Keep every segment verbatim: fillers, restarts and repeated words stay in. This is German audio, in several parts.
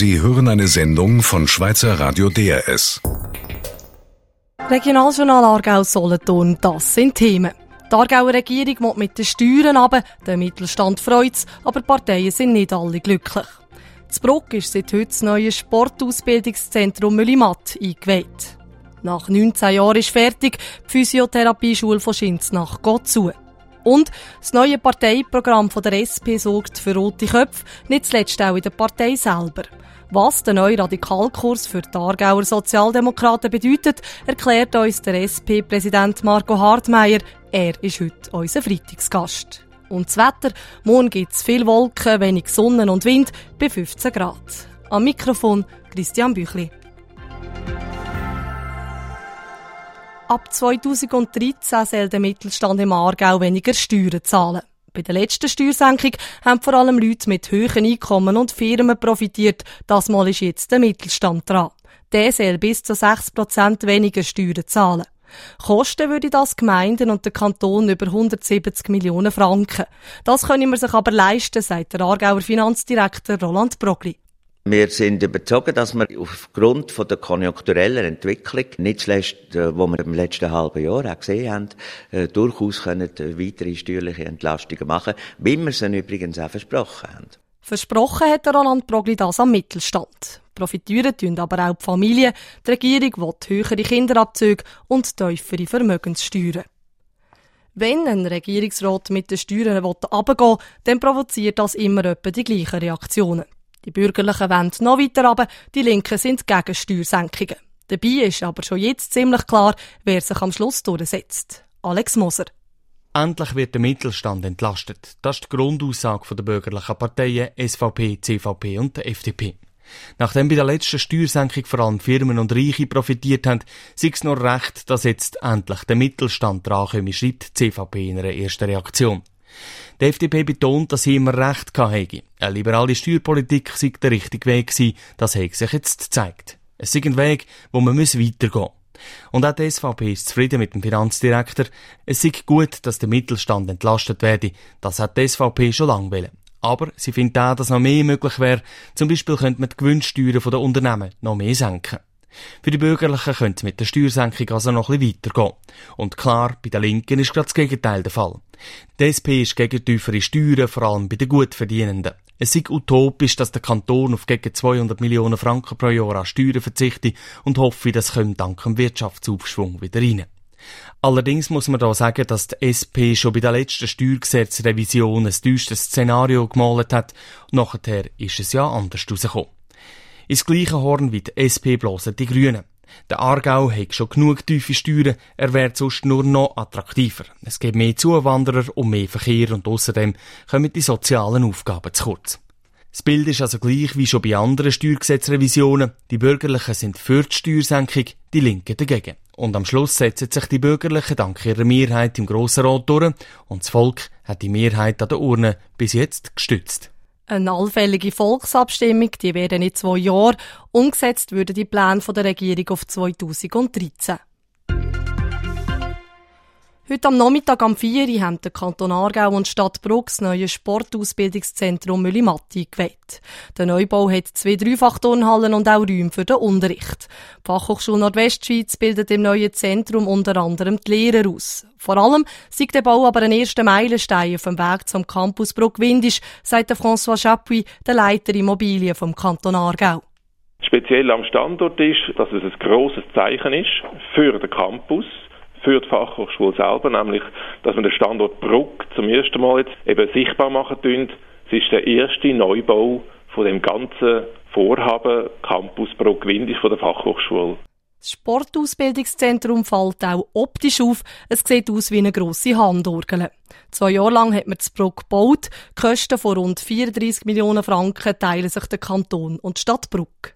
Sie hören eine Sendung von Schweizer Radio D R S. Regionaljournal Aargau-Solothurn, das sind Themen. Die Aargauer Regierung will mit den Steuern runter, der Mittelstand freut es, aber die Parteien sind nicht alle glücklich. In Bruck ist seit heute das neue Sportausbildungszentrum Mühlimatt eingeweiht. Nach neunzehn Jahren ist fertig, die Physiotherapieschule von Schinznach geht zu. Und das neue Parteiprogramm von der S P sorgt für rote Köpfe, nicht zuletzt auch in der Partei selber. Was der neue Radikalkurs für die Aargauer Sozialdemokraten bedeutet, erklärt uns der S P-Präsident Marco Hartmeier. Er ist heute unser Freitagsgast. Und das Wetter, morgen gibt es viel Wolken, wenig Sonne und Wind, bei fünfzehn Grad. Am Mikrofon Christian Büchli. Ab zweitausenddreizehn soll der Mittelstand im Aargau weniger Steuern zahlen. Bei der letzten Steuersenkung haben vor allem Leute mit hohen Einkommen und Firmen profitiert. Das Mal ist jetzt der Mittelstand dran. Der soll bis zu sechs Prozent weniger Steuern zahlen. Kosten würde das Gemeinden und der Kanton über hundertsiebzig Millionen Franken. Das können wir sich aber leisten, sagt der Aargauer Finanzdirektor Roland Brogli. Wir sind überzeugt, dass wir aufgrund von der konjunkturellen Entwicklung, nicht zuletzt, die wir im letzten halben Jahr auch gesehen haben, durchaus können weitere steuerliche Entlastungen machen, wie wir es übrigens auch versprochen haben. Versprochen hat der Roland Brogli das am Mittelstand. Profitieren tun aber auch die Familien. Die Regierung will höhere Kinderabzüge und tiefere Vermögenssteuern. Wenn ein Regierungsrat mit den Steuern runtergehen will, dann provoziert das immer etwa die gleichen Reaktionen. Die Bürgerlichen wollen noch weiter runter, die Linken sind gegen Steuersenkungen. Dabei ist aber schon jetzt ziemlich klar, wer sich am Schluss durchsetzt. Alex Moser. Endlich wird der Mittelstand entlastet. Das ist die Grundaussage der bürgerlichen Parteien S V P, C V P und der F D P. Nachdem bei der letzten Steuersenkung vor allem Firmen und Reiche profitiert haben, sei es nur recht, dass jetzt endlich der Mittelstand drankomme, schreibt die C V P in einer ersten Reaktion. Die F D P betont, dass sie immer recht hatte. Eine liberale Steuerpolitik sei der richtige Weg gewesen, das hat sich jetzt gezeigt. Es sei ein Weg, wo man weitergehen muss. Und auch die S V P ist zufrieden mit dem Finanzdirektor. Es sei gut, dass der Mittelstand entlastet werde. Das hat die S V P schon lange wollen. Aber sie findet auch, dass noch mehr möglich wäre. Zum Beispiel könnte man die Gewinnsteuern der Unternehmen noch mehr senken. Für die Bürgerlichen könnte es mit der Steuersenkung also noch ein bisschen weitergehen. Und klar, bei den Linken ist gerade das Gegenteil der Fall. Die S P ist gegen tiefere Steuern, vor allem bei den Gutverdienenden. Es sei utopisch, dass der Kanton auf gegen zweihundert Millionen Franken pro Jahr an Steuern verzichte und hoffe, das kommt dank dem Wirtschaftsaufschwung wieder rein. Allerdings muss man da sagen, dass die S P schon bei der letzten Steuergesetzrevision ein düsteres Szenario gemalt hat. Und nachher ist es ja anders rausgekommen. Ins gleiche Horn wie die S P blasen die Grünen. Der Aargau hat schon genug tiefe Steuern, er wird sonst nur noch attraktiver. Es gibt mehr Zuwanderer und mehr Verkehr und außerdem kommen die sozialen Aufgaben zu kurz. Das Bild ist also gleich wie schon bei anderen Steuergesetzrevisionen. Die Bürgerlichen sind für die Steuersenkung, die Linken dagegen. Und am Schluss setzen sich die Bürgerlichen dank ihrer Mehrheit im Grossen Rat durch und das Volk hat die Mehrheit an der Urne bis jetzt gestützt. Eine allfällige Volksabstimmung, die werden in zwei Jahren. Umgesetzt würden die Pläne der Regierung auf zweitausenddreizehn. Heute am Nachmittag am vier Uhr haben der Kanton Aargau und Stadt Bruck das neue Sportausbildungszentrum Mühlimatt eingeweiht. Der Neubau hat zwei Dreifach-Turnhallen und auch Räume für den Unterricht. Die Fachhochschule Nordwestschweiz bildet im neuen Zentrum unter anderem die Lehrer aus. Vor allem sei der Bau aber ein erster Meilenstein auf dem Weg zum Campus Bruck-Windisch, sagt François Chapuis, der Leiter Immobilien vom Kanton Aargau. Speziell am Standort ist, dass es ein grosses Zeichen ist für den Campus, für die Fachhochschule selber, nämlich, dass wir den Standort Bruck zum ersten Mal jetzt eben sichtbar machen tun. Es ist der erste Neubau von dem ganzen Vorhaben Campus Bruck-Windisch von der Fachhochschule. Das Sportausbildungszentrum fällt auch optisch auf. Es sieht aus wie eine grosse Handorgel. Zwei Jahre lang hat man das Bruck gebaut. Die Kosten von rund vierunddreissig Millionen Franken teilen sich der Kanton und die Stadt Bruck.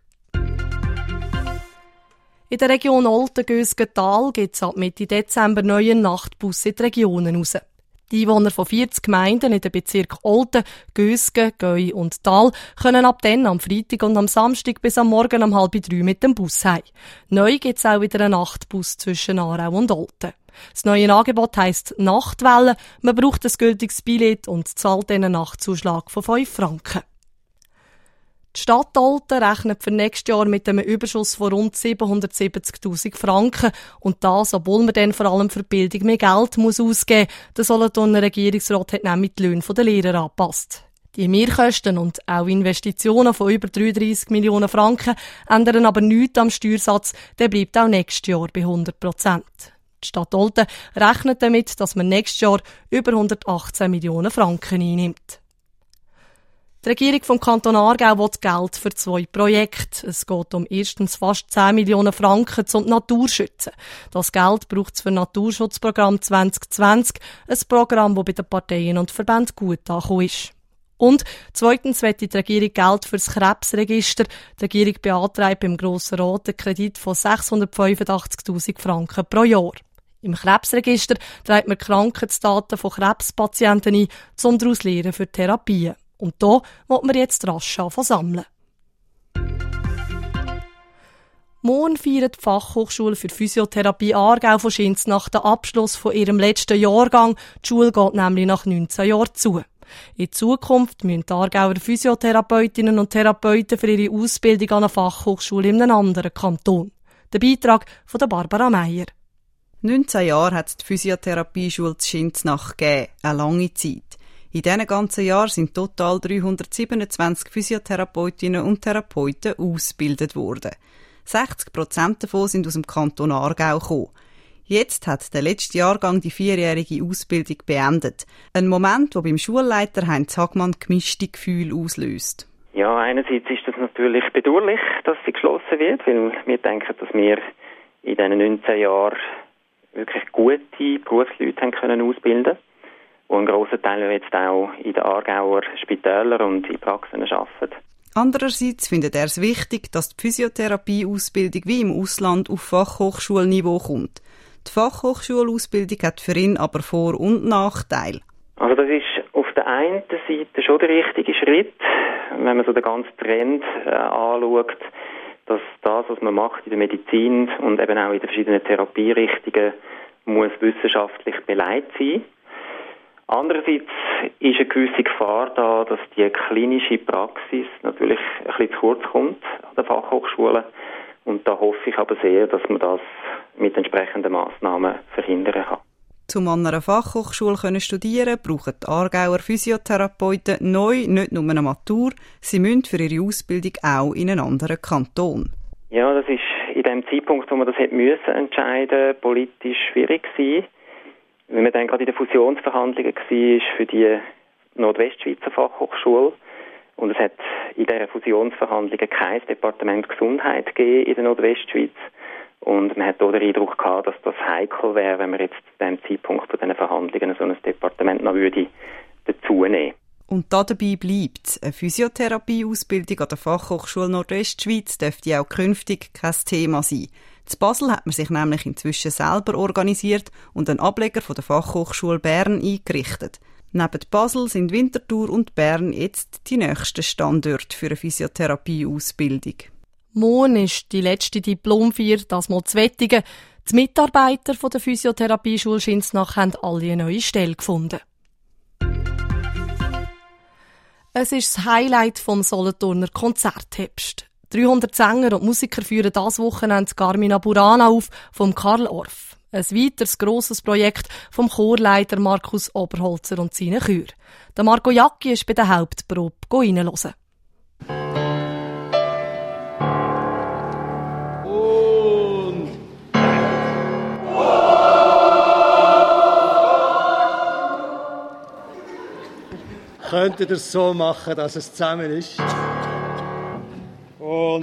In der Region Olten-Gösgen-Tal gibt es ab Mitte Dezember neue Nachtbusse in die Regionen raus. Die Einwohner von vierzig Gemeinden in den Bezirken Olten, Gösgen, Gäu und Tal können ab dann am Freitag und am Samstag bis am Morgen um halb drei mit dem Bus heim. Neu gibt es auch wieder einen Nachtbus zwischen Aarau und Olten. Das neue Angebot heisst Nachtwelle. Man braucht ein gültiges Billett und zahlt einen Nachtzuschlag von fünf Franken. Die Stadt Olten rechnet für nächstes Jahr mit einem Überschuss von rund siebenhundertsiebzigtausend Franken. Und das, obwohl man dann vor allem für die Bildung mehr Geld muss ausgeben muss. Der Solothurner Regierungsrat hat nämlich die Löhne der Lehrer angepasst. Die Mehrkosten und auch Investitionen von über dreiunddreissig Millionen Franken ändern aber nichts am Steuersatz. Der bleibt auch nächstes Jahr bei hundert Prozent. Die Stadt Olten rechnet damit, dass man nächstes Jahr über hundertachtzehn Millionen Franken einnimmt. Die Regierung vom Kanton Aargau will Geld für zwei Projekte. Es geht um erstens fast zehn Millionen Franken zum Naturschützen. Das Geld braucht es für das Naturschutzprogramm zwanzig zwanzig, ein Programm, das bei den Parteien und Verbänden gut angekommen ist. Und zweitens will die Regierung Geld für das Krebsregister. Die Regierung beantragt beim Grossen Rat einen Kredit von sechshundertfünfundachtzigtausend Franken pro Jahr. Im Krebsregister trägt man Krankheitsdaten von Krebspatienten ein, um daraus zu lernen für Therapien. Und da will man jetzt rasch anfangen sammeln. Morgen feiert die Fachhochschule für Physiotherapie Aargau von Schinznach den Abschluss von ihrem letzten Jahrgang. Die Schule geht nämlich nach neunzehn Jahren zu. In Zukunft müssen die Aargauer Physiotherapeutinnen und Therapeuten für ihre Ausbildung an einer Fachhochschule in einem anderen Kanton. Der Beitrag von der Barbara Meier. neunzehn Jahre hat es die Physiotherapieschule zu Schinznach gegeben, eine lange Zeit. In diesen ganzen Jahren sind total dreihundertsiebenundzwanzig Physiotherapeutinnen und Therapeuten ausgebildet worden. sechzig Prozent davon sind aus dem Kanton Aargau gekommen. Jetzt hat der letzte Jahrgang die vierjährige Ausbildung beendet. Ein Moment, der beim Schulleiter Heinz Hagmann gemischte Gefühle auslöst. Ja, einerseits ist das natürlich bedauerlich, dass sie geschlossen wird, weil wir denken, dass wir in diesen neunzehn Jahren wirklich gute Berufsleute haben können ausbilden, die einen grossen Teil jetzt auch in den Aargauer Spitälern und in Praxen arbeiten. Andererseits findet er es wichtig, dass die Physiotherapie-Ausbildung wie im Ausland auf Fachhochschulniveau kommt. Die Fachhochschulausbildung hat für ihn aber Vor- und Nachteile. Also das ist auf der einen Seite schon der richtige Schritt, wenn man so den ganzen Trend äh, anschaut, dass das, was man macht in der Medizin und eben auch in den verschiedenen Therapierichtungen, muss wissenschaftlich beleidigt sein. Andererseits ist eine gewisse Gefahr da, dass die klinische Praxis natürlich ein bisschen zu kurz kommt an den Fachhochschulen. Und da hoffe ich aber sehr, dass man das mit entsprechenden Massnahmen verhindern kann. Um an einer Fachhochschule zu studieren, brauchen die Aargauer Physiotherapeuten neu nicht nur eine Matur, sie müssen für ihre Ausbildung auch in einen anderen Kanton. Ja, das ist in dem Zeitpunkt, wo man das hätte müssen entscheiden, politisch schwierig gewesen. Wenn man dann gerade in den Fusionsverhandlungen war für die Nordwestschweizer Fachhochschule und es hat in diesen Fusionsverhandlungen kein Departement Gesundheit gegeben in der Nordwestschweiz und man hat auch den Eindruck gehabt, dass das heikel wäre, wenn man jetzt zu dem Zeitpunkt von diesen Verhandlungen so ein Departement noch würde dazu nehmen. Und da dabei bleibt eine Physiotherapie-Ausbildung an der Fachhochschule Nordwestschweiz dürfte auch künftig kein Thema sein. In Basel hat man sich nämlich inzwischen selber organisiert und einen Ableger von der Fachhochschule Bern eingerichtet. Neben Basel sind Winterthur und Bern jetzt die nächsten Standorte für eine Physiotherapie-Ausbildung. Morgen ist die letzte Diplomfeier, das mal zu Wettigen. Die Mitarbeiter von der Physiotherapieschule Schinznach haben alle eine neue Stelle gefunden. Es ist das Highlight vom Solothurner Konzertherbst. dreihundert Sänger und Musiker führen das Wochenende Carmina Burana auf vom Karl Orff. Ein weiteres grosses Projekt vom Chorleiter Markus Oberholzer und seinen Chör. Der Marco Jacki ist bei der Hauptprobe reinhören. Und könntet ihr es so machen, dass es zusammen ist? Und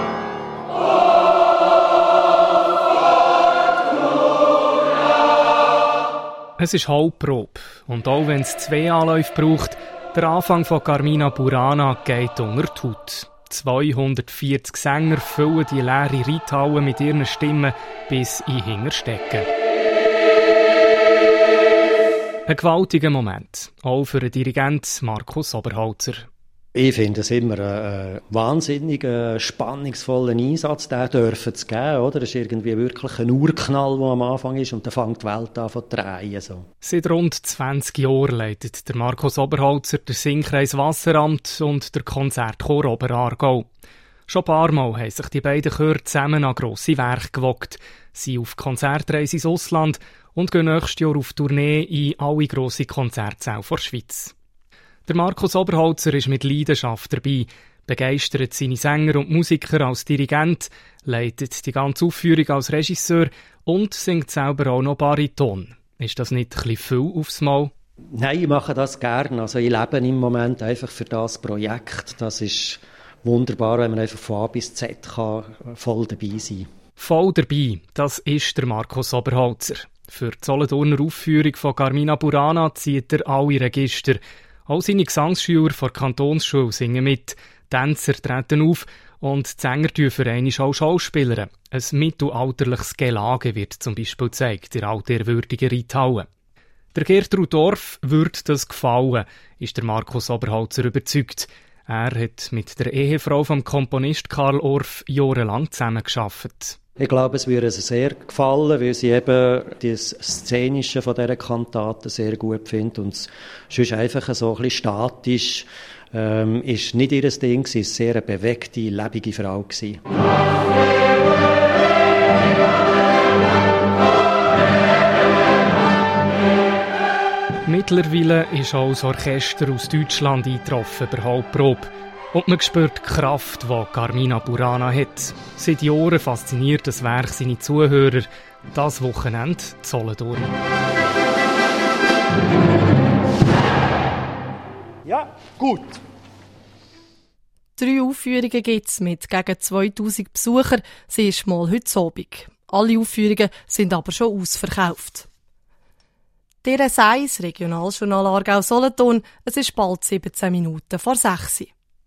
es ist Halbprobe. Und auch wenn es zwei Anläufe braucht, der Anfang von Carmina Burana geht unter die Haut. zweihundertvierzig Sänger füllen die leere Reithalle mit ihren Stimmen bis in den Hinterstecken. Ein gewaltiger Moment, auch für den Dirigent Markus Oberholzer. Ich finde es immer einen wahnsinnigen, spannungsvollen Einsatz, den dürfen zu geben. Oder? Das ist irgendwie wirklich ein Urknall, der am Anfang ist und dann fängt die Welt an zu drehen. So. Seit rund zwanzig Jahren leitet der Markus Oberholzer den Singkreis Wasseramt und der Konzertchor Oberaargau. Schon ein paar Mal haben sich die beiden Chöre zusammen an grosse Werke gewagt, sind auf Konzertreise ins Ausland und gehen nächstes Jahr auf Tournee in alle grosse Konzertsäle der Schweiz. Der Markus Oberholzer ist mit Leidenschaft dabei, begeistert seine Sänger und Musiker als Dirigent, leitet die ganze Aufführung als Regisseur und singt selber auch noch Bariton. Ist das nicht ein bisschen viel aufs Mal? Nein, ich mache das gerne. Also ich lebe im Moment einfach für das Projekt. Das ist wunderbar, wenn man einfach von A bis Z kann, voll dabei sein kann. Voll dabei, das ist der Markus Oberholzer. Für die Solothurner Aufführung von Carmina Burana zieht er alle Register. Auch seine Gesangsschüler von der Kantonsschule singen mit, Tänzer treten auf und die Sänger tun für einmal auch Schauspieler. Ein mittelalterliches Gelage wird zum Beispiel gezeigt in der altehrwürdigen Reithalle. Der Gertrud Dorf wird das gefallen, ist der Markus Oberholzer überzeugt. Er hat mit der Ehefrau vom Komponist Karl Orff jahrelang zusammengearbeitet. Ich glaube, es würde ihr sehr gefallen, weil sie eben das Szenische von dieser Kantate sehr gut findet und sonst einfach so ein bisschen statisch ähm, ist nicht ihr Ding, sie war sehr eine bewegte, lebende Frau gewesen. Mittlerweile ist auch das Orchester aus Deutschland eingetroffen bei Hauptprobe. Und man spürt die Kraft, die Carmina Burana hat. Seit Jahren fasziniert das Werk seine Zuhörer. Das Wochenende in Solothurn. Ja, gut. Drei Aufführungen gibt es mit gegen zweitausend Besuchern. Sie ist mal heute Abend. Alle Aufführungen sind aber schon ausverkauft. D R S eins, Regionaljournal Aargau Solothurn. Es ist bald siebzehn Minuten vor sechs.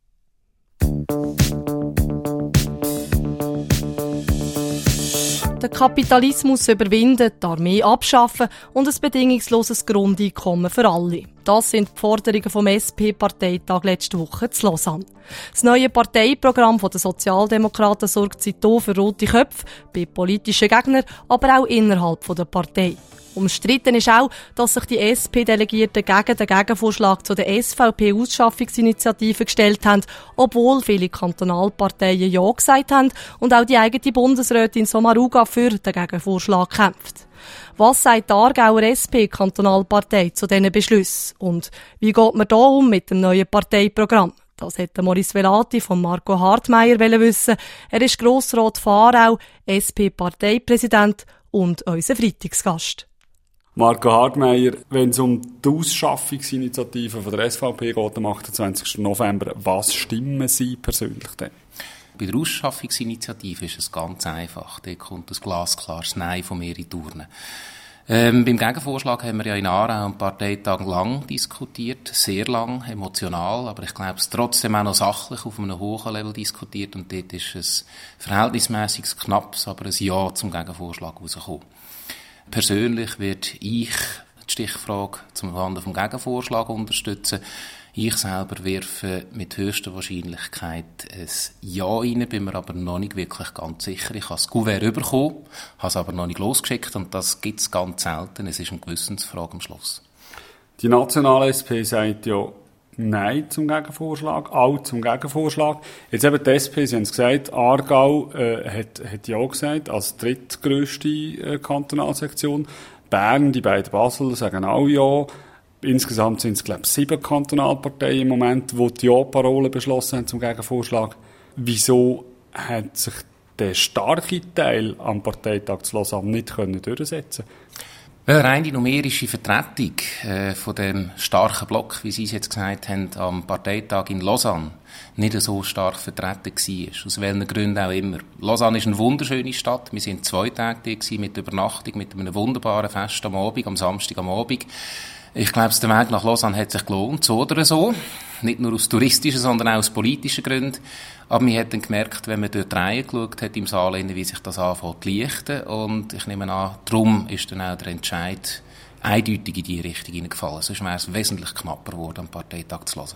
Den Kapitalismus überwinden, die Armee abschaffen und ein bedingungsloses Grundeinkommen für alle. Das sind die Forderungen vom S P-Parteitag letzte Woche zu Lausanne. Das neue Parteiprogramm der Sozialdemokraten sorgt seitdem für rote Köpfe bei politischen Gegnern, aber auch innerhalb der Partei. Umstritten ist auch, dass sich die S P-Delegierten gegen den Gegenvorschlag zu der S V P-Ausschaffungsinitiative gestellt haben, obwohl viele Kantonalparteien Ja gesagt haben und auch die eigene Bundesrätin Sommaruga für den Gegenvorschlag kämpft. Was sagt die Aargauer S P-Kantonalpartei zu diesen Beschlüssen? Und wie geht man da um mit dem neuen Parteiprogramm? Das hätte Maurice Velati von Marco Hartmeier wissen. Er ist Grossrat von Aarau, S P-Parteipräsident und unser Freitagsgast. Marco Hartmeier, wenn es um die Ausschaffungsinitiative von der S V P geht am achtundzwanzigsten November, was stimmen Sie persönlich denn? Bei der Ausschaffungsinitiative ist es ganz einfach. Da kommt ein glasklares Nein von mir in die Urne. Ähm, beim Gegenvorschlag haben wir ja in Aarau am Parteitag lang diskutiert, sehr lang, emotional, aber ich glaube, es trotzdem auch noch sachlich auf einem hohen Level diskutiert und dort ist es verhältnismäßig knappes, aber ein Ja zum Gegenvorschlag rausgekommen. Persönlich werde ich die Stichfrage zum Zuhanden vom Gegenvorschlag unterstützen. Ich selber werfe mit höchster Wahrscheinlichkeit ein Ja rein, bin mir aber noch nicht wirklich ganz sicher. Ich habe das Kuvert bekommen, habe es aber noch nicht losgeschickt und das gibt es ganz selten. Es ist eine Gewissensfrage am Schluss. Die nationale S P sagt ja Nein zum Gegenvorschlag, auch zum Gegenvorschlag. Jetzt eben die S P, Sie haben es gesagt, Aargau äh, hat, hat Ja gesagt, als drittgrösste äh, Kantonalsektion. Bern, die beiden Basel sagen auch Ja. Insgesamt sind es, glaube ich, sieben Kantonalparteien im Moment, die die Ja-Parole beschlossen haben zum Gegenvorschlag. Wieso hat sich der starke Teil am Parteitag zu Lausanne nicht können durchsetzen Eine reine numerische Vertretung äh, von dem starken Block, wie Sie es jetzt gesagt haben, am Parteitag in Lausanne nicht so stark vertreten war. Aus welchen Gründen auch immer. Lausanne ist eine wunderschöne Stadt. Wir sind zwei Tage da mit Übernachtung, mit einem wunderbaren Fest am Abend, am Samstag am Abend. Ich glaube, der Weg nach Lausanne hat sich gelohnt, so oder so. Nicht nur aus touristischen, sondern auch aus politischen Gründen. Aber man hat dann gemerkt, wenn man dort reingeschaut hat im Saal, wie sich das anfängt zu lichten. Und ich nehme an, darum ist dann auch der Entscheid eindeutig in diese Richtung hineingefallen. Sonst wäre es wesentlich knapper geworden am Parteitag zu Lausanne.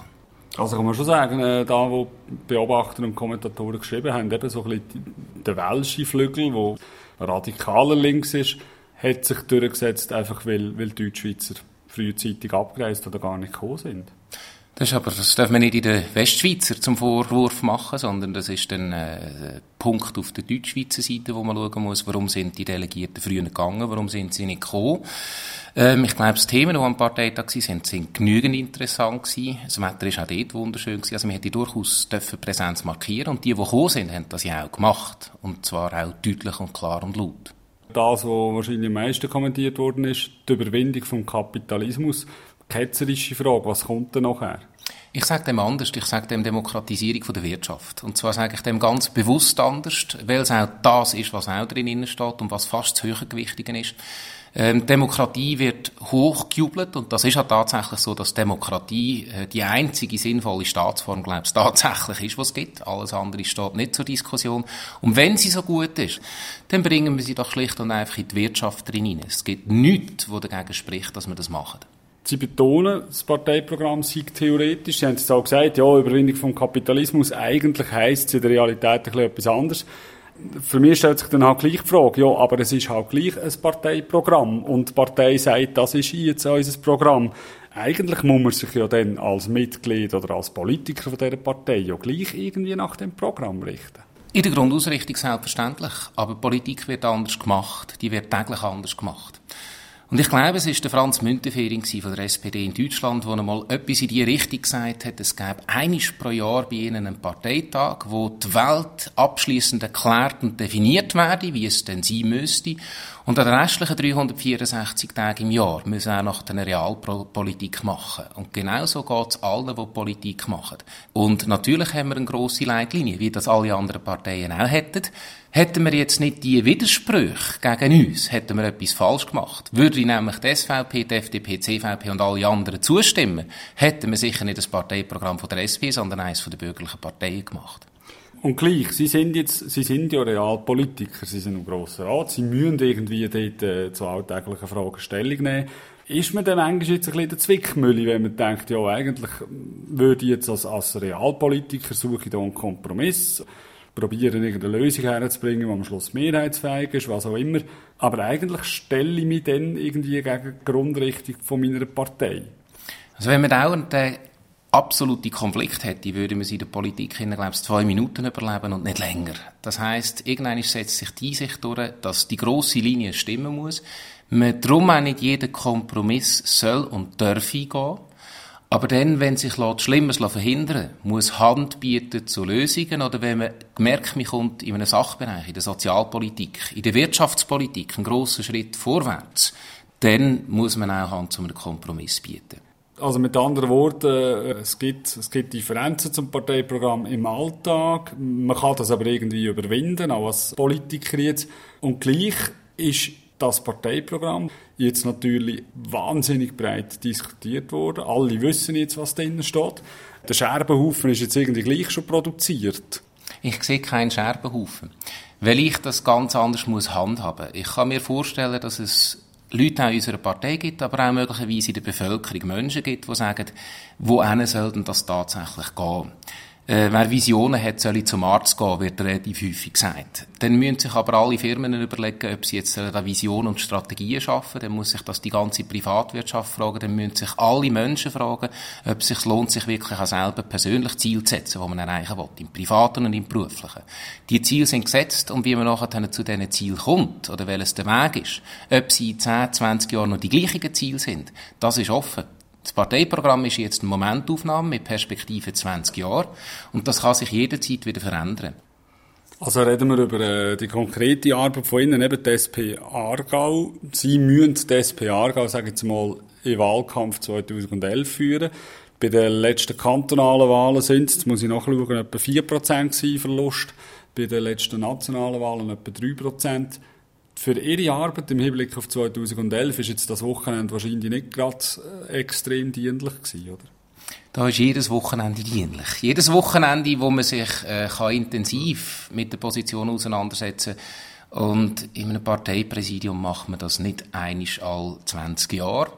Also kann man schon sagen, äh, da wo Beobachter und Kommentatoren geschrieben haben, eben so ein bisschen der welsche Flügel, der radikaler links ist, hat sich durchgesetzt, einfach weil, weil die Deutschschweizer frühzeitig abgereist oder gar nicht gekommen sind. Das ist aber, das darf man nicht in den Westschweizer zum Vorwurf machen, sondern das ist dann äh, ein Punkt auf der Deutschschweizer Seite, wo man schauen muss, warum sind die Delegierten früher gegangen, warum sind sie nicht gekommen. Ähm, ich glaube, die Themen, die am Parteitag waren, sind genügend interessant gewesen. Das Wetter war auch dort wunderschön gewesen. Also man hätte durchaus Präsenz markieren und die, die gekommen sind, haben das ja auch gemacht. Und zwar auch deutlich und klar und laut. Das, was wahrscheinlich am meisten kommentiert worden ist, die Überwindung vom Kapitalismus. Ketzerische Frage, was kommt denn nachher? Ich sage dem anders, ich sage dem Demokratisierung von der Wirtschaft. Und zwar sage ich dem ganz bewusst anders, weil es auch das ist, was auch drin steht und was fast zu höher gewichtigen ist. Ähm, Demokratie wird hochgejubelt und das ist auch tatsächlich so, dass Demokratie äh, die einzige sinnvolle Staatsform, glaube ich, tatsächlich ist, was es gibt. Alles andere steht nicht zur Diskussion. Und wenn sie so gut ist, dann bringen wir sie doch schlicht und einfach in die Wirtschaft drin hinein. Es gibt nichts, was dagegen spricht, dass wir das machen. Sie betonen, das Parteiprogramm sei theoretisch. Sie haben es auch gesagt, ja, Überwindung vom Kapitalismus. Eigentlich heisst es in der Realität ein bisschen etwas anderes. Für mich stellt sich dann halt gleich die Frage, ja, aber es ist halt gleich ein Parteiprogramm. Und die Partei sagt, das ist jetzt unser Programm. Eigentlich muss man sich ja dann als Mitglied oder als Politiker von dieser Partei ja gleich irgendwie nach dem Programm richten. In der Grundausrichtung selbstverständlich. Aber Politik wird anders gemacht. Die wird täglich anders gemacht. Und ich glaube, es war der Franz Müntefering von der S P D in Deutschland, der einmal etwas in die Richtung gesagt hat, es gäbe einmal pro Jahr bei ihnen einen Parteitag, wo die Welt abschliessend erklärt und definiert werde, wie es denn sein müsste. Und an den restlichen dreihundertvierundsechzig Tagen im Jahr müssen auch noch eine Realpolitik machen. Und genau so geht es allen, die Politik machen. Und natürlich haben wir eine grosse Leitlinie, wie das alle anderen Parteien auch hätten. Hätten wir jetzt nicht die Widersprüche gegen uns, hätten wir etwas falsch gemacht. Würde nämlich die S V P, die F D P, die C V P und alle anderen zustimmen, hätten wir sicher nicht das Parteiprogramm von der S P, sondern eines von der bürgerlichen Parteien gemacht. Und gleich, Sie sind jetzt, Sie sind ja Realpolitiker, Sie sind im Grossen Rat, Sie müssen irgendwie dort äh, zu alltäglichen Fragen Stellung nehmen. Ist man dann manchmal jetzt ein bisschen der Zwickmühle, wenn man denkt, ja, eigentlich würde ich jetzt als, als Realpolitiker suche ich da einen Kompromiss, probieren irgendeine Lösung herzubringen, die am Schluss mehrheitsfähig ist, was auch immer. Aber eigentlich stelle ich mich dann irgendwie gegen die Grundrichtung von meiner Partei. Also wenn man dauernd den absoluten Konflikt hätte, würde man sie in der Politik in, glaube ich, zwei Minuten überleben und nicht länger. Das heisst, irgendwann setzt sich die Einsicht durch, dass die grosse Linie stimmen muss. Man darum auch nicht jeden Kompromiss soll und darf eingehen. Aber dann, wenn sich Schlimmeres verhindern muss Hand bieten zu Lösungen oder wenn man merkt, man kommt in einem Sachbereich, in der Sozialpolitik, in der Wirtschaftspolitik einen grossen Schritt vorwärts, dann muss man auch Hand zu einem Kompromiss bieten. Also mit anderen Worten, es gibt, es gibt Differenzen zum Parteiprogramm im Alltag. Man kann das aber irgendwie überwinden, auch als Politiker jetzt. Und gleich ist das Parteiprogramm jetzt natürlich wahnsinnig breit diskutiert worden. Alle wissen jetzt, was drin steht. Der Scherbenhaufen ist jetzt irgendwie gleich schon produziert. Ich sehe keinen Scherbenhaufen, weil ich das ganz anders muss handhaben. Ich kann mir vorstellen, dass es Leute auch in unserer Partei gibt, aber auch möglicherweise in der Bevölkerung Menschen gibt, die sagen, wohin soll denn das tatsächlich gehen? Äh, wer Visionen hat, soll zum Arzt gehen, wird relativ häufig gesagt. Dann müssen sich aber alle Firmen überlegen, ob sie jetzt da Visionen und Strategien schaffen. Dann muss sich das die ganze Privatwirtschaft fragen. Dann müssen sich alle Menschen fragen, ob es sich lohnt, sich wirklich auch selber persönlich Ziele zu setzen, die man erreichen will, im Privaten und im Beruflichen. Die Ziele sind gesetzt und wie man nachher zu diesen Zielen kommt oder welches der Weg ist, ob sie in zehn, zwanzig Jahren noch die gleichen Ziele sind, das ist offen. Das Parteiprogramm ist jetzt eine Momentaufnahme mit Perspektive zwanzig Jahre und das kann sich jederzeit wieder verändern. Also reden wir über äh, die konkrete Arbeit von Ihnen, eben die S P Aargau. Sie müssen die S P Aargau, sagen wir jetzt mal, im Wahlkampf zweitausendelf führen. Bei den letzten kantonalen Wahlen sind es, jetzt muss ich nachschauen, etwa vier Prozent Verlust. Bei den letzten nationalen Wahlen etwa drei Prozent. Für Ihre Arbeit im Hinblick auf zweitausendelf ist jetzt das Wochenende wahrscheinlich nicht gerade extrem dienlich gewesen, oder? Da ist jedes Wochenende dienlich. Jedes Wochenende, wo man sich äh, kann intensiv mit der Position auseinandersetzen kann. Und in einem Parteipräsidium macht man das nicht einmal alle zwanzig Jahre,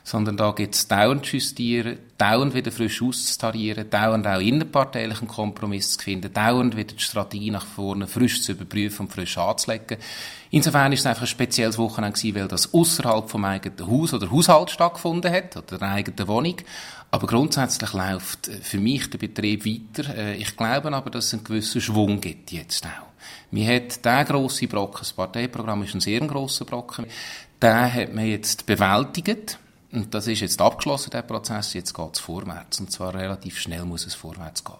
sondern da gibt es dauernd justieren, dauernd wieder frisch auszutarieren, dauernd auch innerparteilichen Kompromiss zu finden, dauernd wieder die Strategie nach vorne frisch zu überprüfen und frisch anzulegen. Insofern ist es einfach ein spezielles Wochenende gewesen, weil das außerhalb vom eigenen Haus oder Haushalt stattgefunden hat, oder der eigenen Wohnung. Aber grundsätzlich läuft für mich der Betrieb weiter. Ich glaube aber, dass es einen gewissen Schwung gibt jetzt auch. Man hat diesen grossen Brocken, das Parteiprogramm ist ein sehr grosser Brocken, den hat man jetzt bewältigt. Und das ist jetzt abgeschlossen, der Prozess. Jetzt geht es vorwärts. Und zwar relativ schnell muss es vorwärts gehen.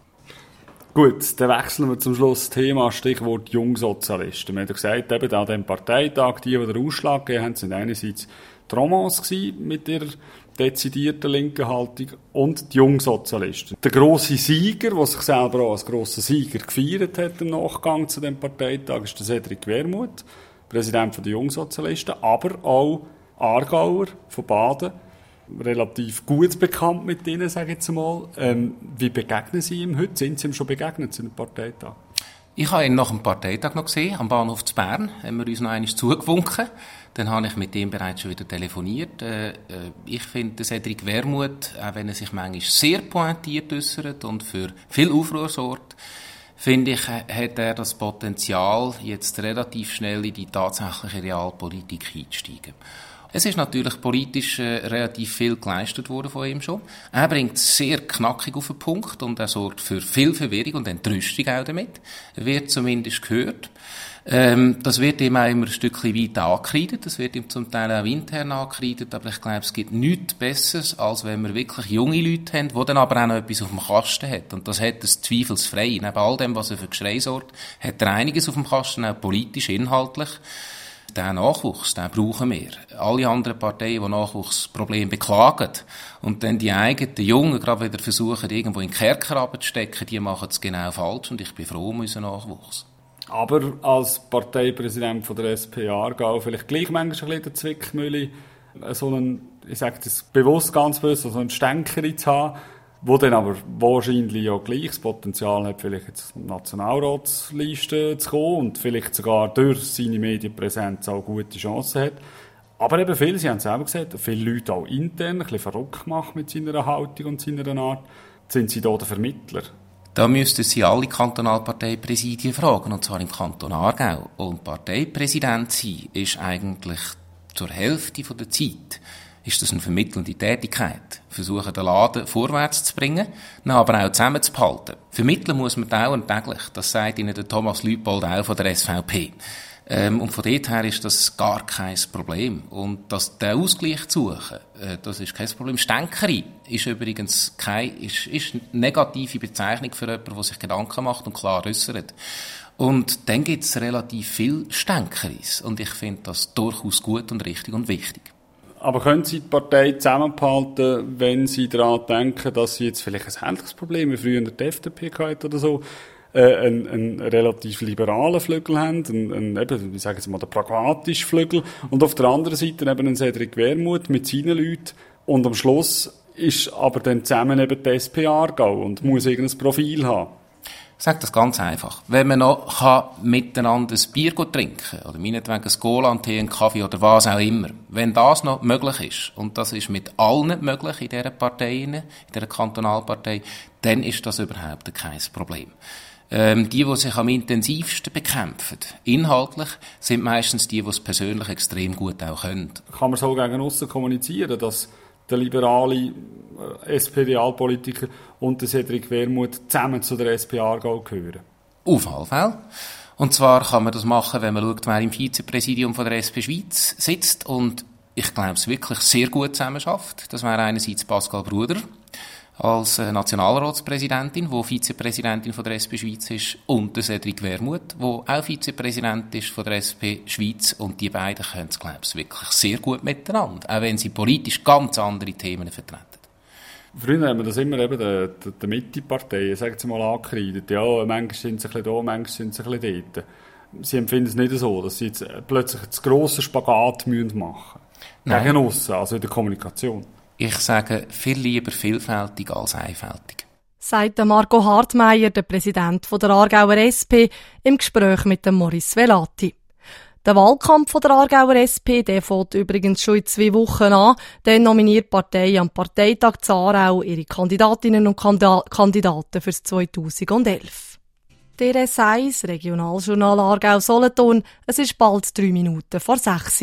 Gut, dann wechseln wir zum Schluss das Thema, Stichwort Jungsozialisten. Wir haben ja gesagt, eben an diesem Parteitag, die, die den Ausschlag gegeben haben, sind einerseits die Romans mit ihrer dezidierten linken Haltung und die Jungsozialisten. Der grosse Sieger, der sich selber auch als grosser Sieger gefeiert hat im Nachgang zu diesem Parteitag, ist der Cedric Wermuth, Präsident der Jungsozialisten, aber auch Aargauer von Baden, relativ gut bekannt mit ihnen, sage ich jetzt mal. Ähm, wie begegnen Sie ihm heute? Sind Sie ihm schon begegnet zu einem Parteitag? Ich habe ihn nach dem Parteitag noch gesehen, am Bahnhof zu Bern, haben wir uns noch einmal zugewunken. Dann habe ich mit ihm bereits schon wieder telefoniert. Äh, ich finde, Cedric Wermuth, auch wenn er sich manchmal sehr pointiert äußert und für viel Aufruhr sorgt, finde ich, hat er das Potenzial, jetzt relativ schnell in die tatsächliche Realpolitik einzusteigen. Es ist natürlich politisch äh, relativ viel geleistet worden von ihm schon. Er bringt sehr knackig auf den Punkt und er sorgt für viel Verwirrung und Entrüstung auch damit. Er wird zumindest gehört. Ähm, das wird ihm auch immer ein Stückchen weit angekreidet. Das wird ihm zum Teil auch intern angekreidet. Aber ich glaube, es gibt nichts Besseres, als wenn wir wirklich junge Leute haben, die dann aber auch noch etwas auf dem Kasten haben. Und das hat es zweifelsfrei. Neben all dem, was er für Geschrei sorgt, hat er einiges auf dem Kasten, auch politisch, inhaltlich. Den Nachwuchs, den brauchen wir. Alle anderen Parteien, die Nachwuchsprobleme beklagen und dann die eigenen Jungen gerade wieder versuchen, irgendwo in den Kerker abzustecken, die machen es genau falsch und ich bin froh um unseren Nachwuchs. Aber als Parteipräsident von der S P Aargau vielleicht gleich manchmal ein bisschen der Zwickmühle, so einen, ich sage das bewusst ganz böse, so einen Stänker zu haben, wo dann aber wahrscheinlich ja gleich das Potenzial hat, vielleicht jetzt in die Nationalratsliste zu kommen und vielleicht sogar durch seine Medienpräsenz auch gute Chancen hat. Aber eben viele, Sie haben es selber gesagt, viele Leute auch intern ein bisschen verrückt gemacht mit seiner Haltung und seiner Art. Sind Sie da der Vermittler? Da müssten Sie alle Kantonalparteipräsidien fragen, und zwar im Kanton Aargau. Und Parteipräsident sein ist eigentlich zur Hälfte der Zeit ist das eine vermittelnde Tätigkeit. Versuchen, den Laden vorwärts zu bringen, ihn aber auch zusammenzuhalten. Vermitteln muss man dauernd täglich. Das sagt Ihnen der Thomas Lüpold auch von der S V P. Ähm, und von dort her ist das gar kein Problem. Und das, den Ausgleich zu suchen, äh, das ist kein Problem. Stänkerei ist übrigens keine, ist, ist eine negative Bezeichnung für jemanden, der sich Gedanken macht und klar äußert. Und dann gibt es relativ viel Stänkeris. Und ich finde das durchaus gut und richtig und wichtig. Aber können Sie die Partei zusammenhalten, wenn Sie daran denken, dass Sie jetzt vielleicht ein ähnliches Problem wie früher in der F D P hatten oder so, äh, einen, einen relativ liberalen Flügel haben, einen, einen, eben, ich sage jetzt mal, den pragmatischen Flügel, und auf der anderen Seite eben einen Cedric Wermuth mit seinen Leuten, und am Schluss ist aber dann zusammen eben die S P Aargau und muss irgendein Profil haben? Ich sage das ganz einfach. Wenn man noch kann miteinander ein Bier trinken oder meinetwegen ein Cola, einen Tee, einen Kaffee oder was auch immer, wenn das noch möglich ist, und das ist mit allen möglich in dieser Partei, in dieser Kantonalpartei, dann ist das überhaupt kein Problem. Ähm, die, die sich am intensivsten bekämpfen, inhaltlich, sind meistens die, die es persönlich extrem gut auch können. Kann man so gegen aussen kommunizieren, dass der liberale S P D-Politiker und der Cedric Wermuth zusammen zu der S P Aargau gehören? Auf alle Fälle. Und zwar kann man das machen, wenn man schaut, wer im Vizepräsidium von der S P Schweiz sitzt und ich glaube, es wirklich sehr gut zusammenarbeitet. Das wäre einerseits Pascal Bruder als Nationalratspräsidentin, die Vizepräsidentin von der S P Schweiz ist, und der Cedric Wermuth, der auch Vizepräsident ist von der S P Schweiz, und die beiden können es, glaube ich, wirklich sehr gut miteinander, auch wenn sie politisch ganz andere Themen vertreten. Früher haben wir das immer eben der, der, der Mitte-Partei, sagen Sie mal, angekreidet. Ja, manchmal sind sie ein bisschen da, manchmal sind sie ein bisschen dort. Sie empfinden es nicht so, dass sie jetzt plötzlich das grosse Spagat machen müssen. Gegen aussen, also in der Kommunikation. Ich sage viel lieber vielfältig als einfältig. Sagt Marco Hartmeier, der Präsident der Aargauer S P, im Gespräch mit dem Maurice Velati. Der Wahlkampf der Aargauer S P, der fängt übrigens schon in zwei Wochen an. Dann nominiert die Partei am Parteitag zu Aarau ihre Kandidatinnen und Kandidaten fürs zweitausendelf. Der R S eins, Regionaljournal Aargau-Solothurn, es ist bald drei Minuten vor sechs.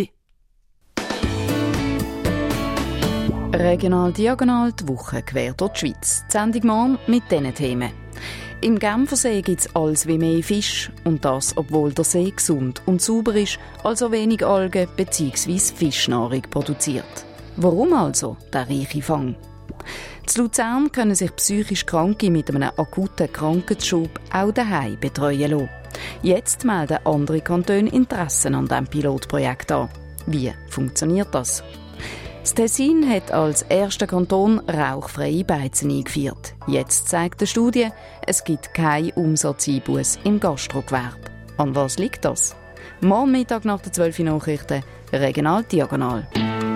Regional Diagonal, die Woche quer durch die Schweiz. Die Sendung morgen mit diesen Themen. Im Genfersee gibt es alles wie mehr Fisch. Und das, obwohl der See gesund und sauber ist, also wenig Algen bzw. Fischnahrung produziert. Warum also der reiche Fang? In Luzern können sich psychisch Kranke mit einem akuten Krankheitsschub auch daheim betreuen lassen. Jetzt melden andere Kantone Interessen an diesem Pilotprojekt an. Wie funktioniert das? Das Tessin hat als erster Kanton rauchfreie Beizen eingeführt. Jetzt zeigt die Studie, es gibt keinen Umsatzeinbuss im Gastrogewerbe. An was liegt das? Morgen Mittag nach den zwölf Nachrichten, Regional Diagonal.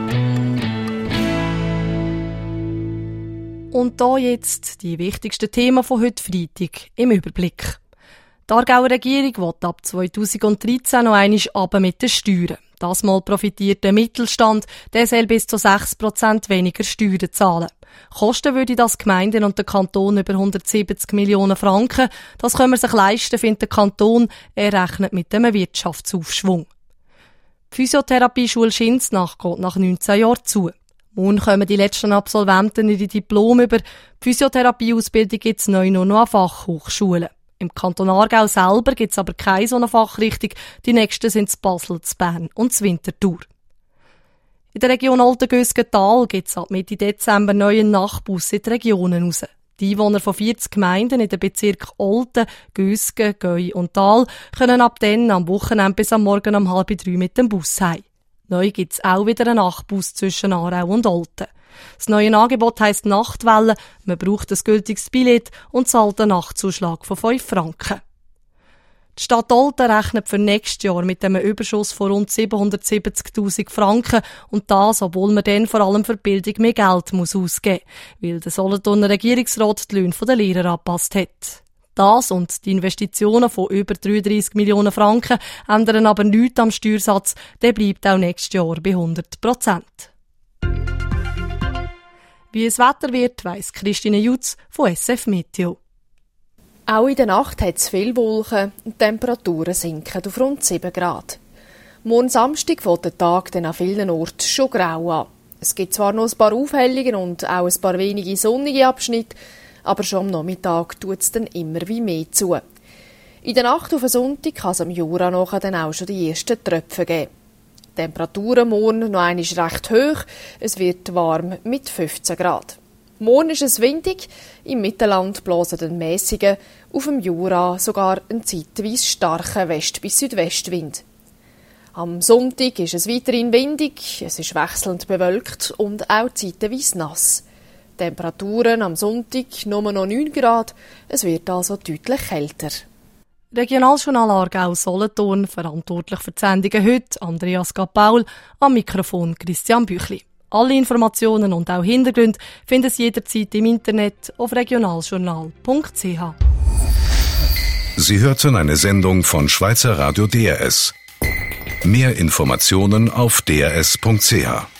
Und da jetzt die wichtigsten Themen von heute Freitag im Überblick. Die Aargauer Regierung will ab zweitausenddreizehn noch einmal runter mit den Steuern. Das Mal profitiert der Mittelstand, der soll bis zu sechs Prozent weniger Steuern zahlen. Kosten würde das Gemeinden und der Kanton über hundertsiebzig Millionen Franken. Das können wir sich leisten, findet der Kanton. Er rechnet mit einem Wirtschaftsaufschwung. Die Physiotherapie-Schule Schinznach geht nach neunzehn Jahren zu. Morgen kommen die letzten Absolventen ihre Diplome über. Die Physiotherapie-Ausbildung gibt es neu nur noch an Fachhochschulen. Im Kanton Aargau selber gibt es aber keine so eine Fachrichtung. Die nächsten sind in Basel, in Bern und in Winterthur. In der Region Oltengösgen-Tal gibt es ab Mitte Dezember neuen Nachtbus in die Regionen raus. Die Einwohner von vierzig Gemeinden in den Bezirken Olten, Gösgen, Gäu und Tal können ab dann am Wochenende bis am Morgen um halb drei mit dem Bus heim. Neu gibt es auch wieder einen Nachtbus zwischen Aarau und Olten. Das neue Angebot heisst Nachtwelle, man braucht ein gültiges Billett und zahlt einen Nachtzuschlag von fünf Franken. Die Stadt Olten rechnet für nächstes Jahr mit einem Überschuss von rund siebenhundertsiebzigtausend Franken und das, obwohl man dann vor allem für die Bildung mehr Geld muss ausgeben muss, weil der Solothurner Regierungsrat die Löhne der Lehrer angepasst hat. Das und die Investitionen von über dreiunddreissig Millionen Franken ändern aber nichts am Steuersatz, der bleibt auch nächstes Jahr bei hundert Prozent. Wie es Wetter wird, weiss Christine Jutz von S F Meteo. Auch in der Nacht hat es viele Wolken und die Temperaturen sinken auf rund sieben Grad. Morgen Samstag fängt der Tag dann an vielen Orten schon grau an. Es gibt zwar noch ein paar Aufhellungen und auch ein paar wenige sonnige Abschnitte, aber schon am Nachmittag tut es dann immer wie mehr zu. In der Nacht auf den Sonntag kann es am Jura nachher dann auch schon die ersten Tröpfe geben. Die Temperaturen morgen noch einmal recht hoch, es wird warm mit fünfzehn Grad. Morgen ist es windig, im Mittelland blasen den mäßigen, auf dem Jura sogar ein zeitweise starker West- bis Südwestwind. Am Sonntag ist es weiterhin windig, es ist wechselnd bewölkt und auch zeitweise nass. Temperaturen am Sonntag nur noch neun Grad, es wird also deutlich kälter. Regionaljournal Aargau-Solothurn, verantwortlich für die Sendungen heute, Andreas Gapaul, am Mikrofon Christian Büchli. Alle Informationen und auch Hintergründe finden Sie jederzeit im Internet auf regionaljournal punkt c h. Sie hörten eine Sendung von Schweizer Radio D R S. Mehr Informationen auf d r s punkt c h.